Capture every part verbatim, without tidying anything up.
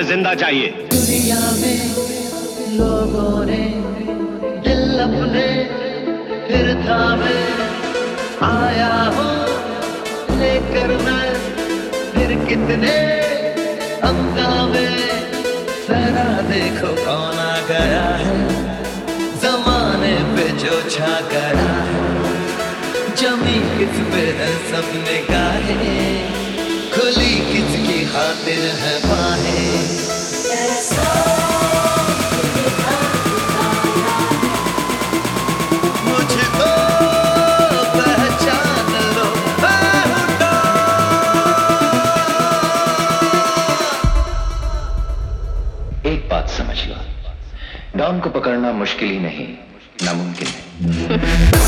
जिंदा चाहिए। दुनिया में लोगों ने दिल अपने फिर थामे, आया हूँ लेकर मैं फिर कितने हंगामे। जरा देखो कौन आ गया है, जमाने पे जो छा गया है। जमी किस पे है सब निगाहें, खुली किसकी खातिर है बाहें। मुझको पहचान लो, एक बात समझ लो, डॉन को पकड़ना मुश्किल ही नहीं, नामुमकिन है।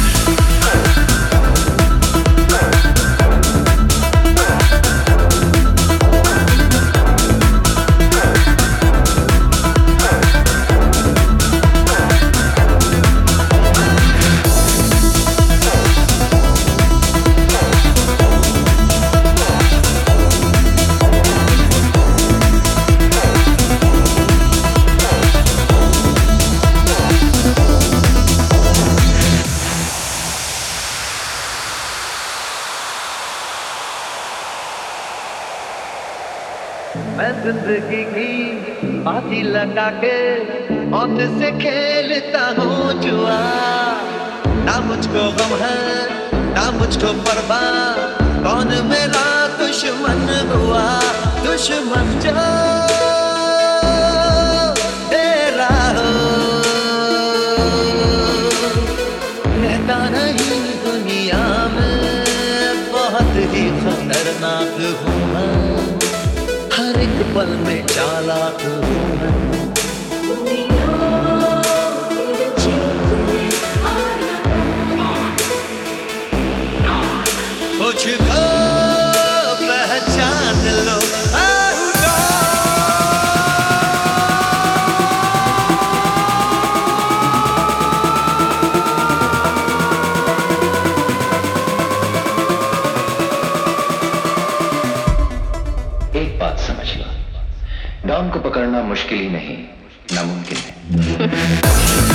मैं जिंदगी की बाजी लगा के मौत से खेलता हूँ जुआ। ना मुझको गम है ना मुझको परवाह, कौन मेरा दुश्मन हुआ। दुश्मन जो तेरा हो, रहता नहीं दुनिया में, बहुत ही खतरनाक हूँ मैं, हर एक पल में चालाक हूँ मैं। मुझको पहचान लो, एक बात समझ लो, डॉन को पकड़ना मुश्किल ही नहीं, नामुमकिन है।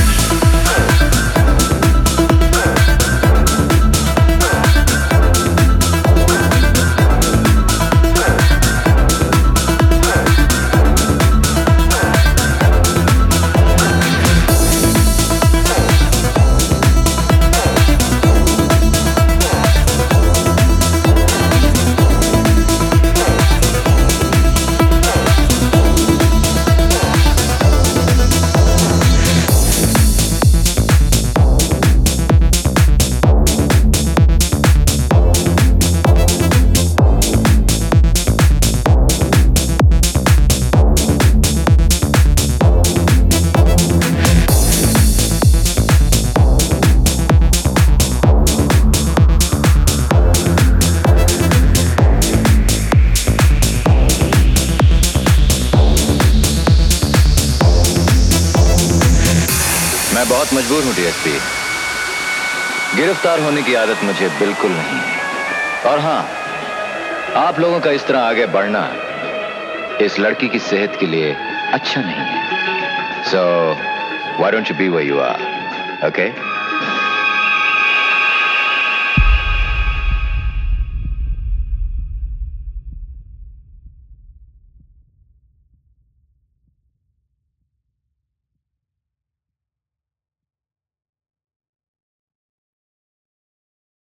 मैं बहुत मजबूर हूँ डीएसपी, गिरफ्तार होने की आदत मुझे बिल्कुल नहीं है। और हाँ, आप लोगों का इस तरह आगे बढ़ना इस लड़की की सेहत के लिए अच्छा नहीं है। So why don't you be where you are, okay?